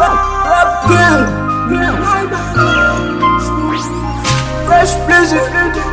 Rap King. Fresh Blizzard.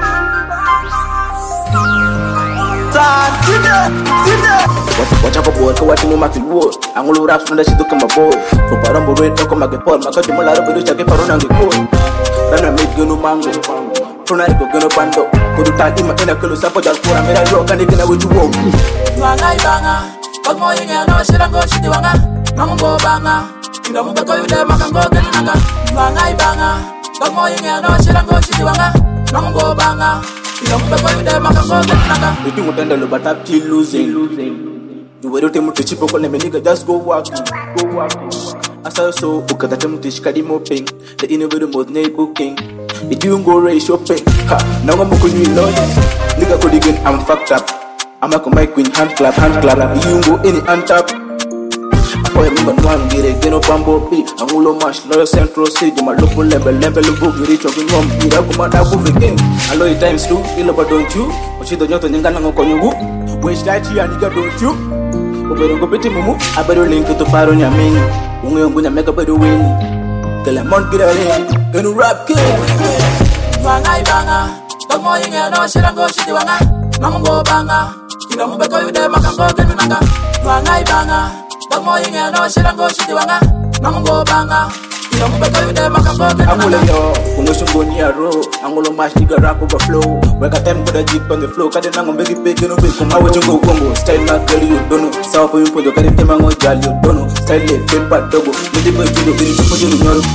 Watch out for board, watch me Matthew Wood. I'm all raps from the shit to come aboard. For Parambo Red, talk about the pot, my country, my lot of the check for on the court. Then I make you no mango. From I go gonna bando. Go to Tati, my inner color, support that for a minute, rock and get away to walk. Banga, but more in a no shit and go shit, Mambo Banga. You know, but you there, Makango, Gananga. Banga, but more in a no shit and go shit, Mambo Banga. You do what I but I'm still losing. You were to teach people, nigga, just go walk. As I saw, look at the Tish Caddy mopping, the innovative mode name booking. If you go race shopping, now I'm going to know. Nigga could again, I'm fucked up. I'm a my queen hand clap. You go any untap. I remember one get a get up on board. I'm all much loyal central city, my local level of book, you reach up in home. You have come out of again. I know it times too, feel about don't you? But she don't know to Ningano Konyu. Which that you and nigga don't you? Over go mumu, I better link to Paro Yamin. We're going to make a better win. Till I'm on get in, gonna rap King. Banga, but more in a no shit and go shit. Mambo Banga, you know, but you there, Makango, Gananga. Banga. But more in a no shit and go shit, Mambo Banga. You know, but you there, Makango. I'm going to go near row. I'm going to mash nigga rap overflow. Work at them with a jeep on the floor. Cut it down, make it big, you know, from how you go Congo. Style not girl, you don't know. South you put your carry them on Jal, you don't know. Style it, paper, double. With the boy, you put you in your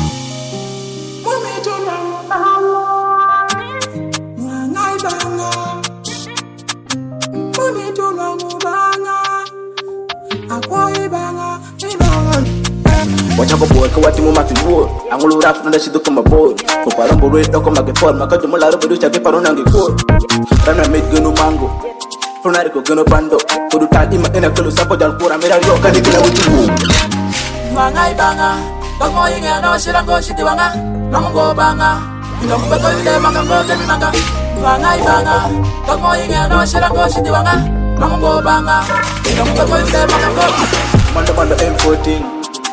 watch out for board, what you Matthew Wood. I'm all raps from the shit to come aboard. For Parambo Red, talk about the pot, my country, my lot of the check on the court. Then I made Gunu Mango. From I go Gunu Bando. Go to Tati, my inner color, support that for a minute, rock and get away to walk. Banga, but more in a no shit and go shit, Mambo Banga. You know, but you there, Makango, Gananga. Banga, but more in a no shit and go shit, Mambo Banga. You know, but you there, Makango. Manda M14.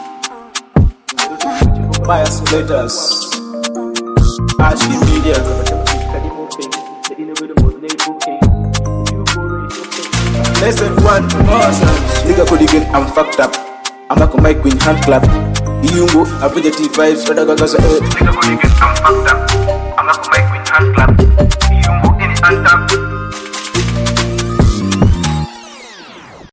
Bias letters, Ashley Media, lesson 1, awesome. Nigga could again, I'm fucked up. I'm a my queen hand clap. You go, I put the T5, so that goes ahead. Nigga could again, I'm fucked up. I'm a my queen hand clap. You go, any hand tap.